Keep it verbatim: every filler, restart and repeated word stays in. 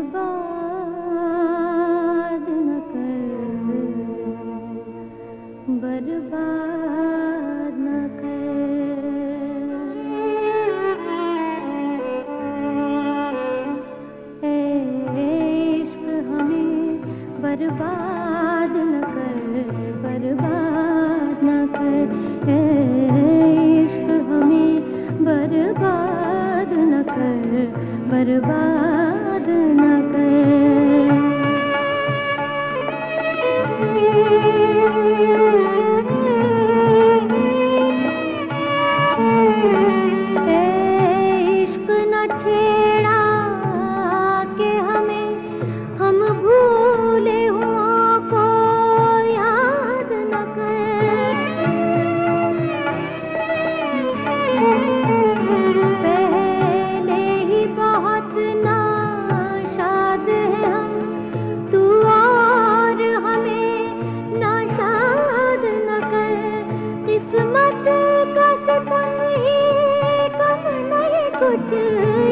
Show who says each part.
Speaker 1: बर्बाद न कर, बर्बाद न कर। ए इश्क हमें बर्बाद न कर, बर्बाद न कर। ए इश्क हमें बर्बाद न कर, बर्बाद न कर। ए इश्क न छेड़ा के हमें, हम भूले हुआ को याद न कर। पहले ही बहुत नाशाद है हम, तू और हमें नाशाद न कर। किस्मत का सितम ही कम नहीं कुछ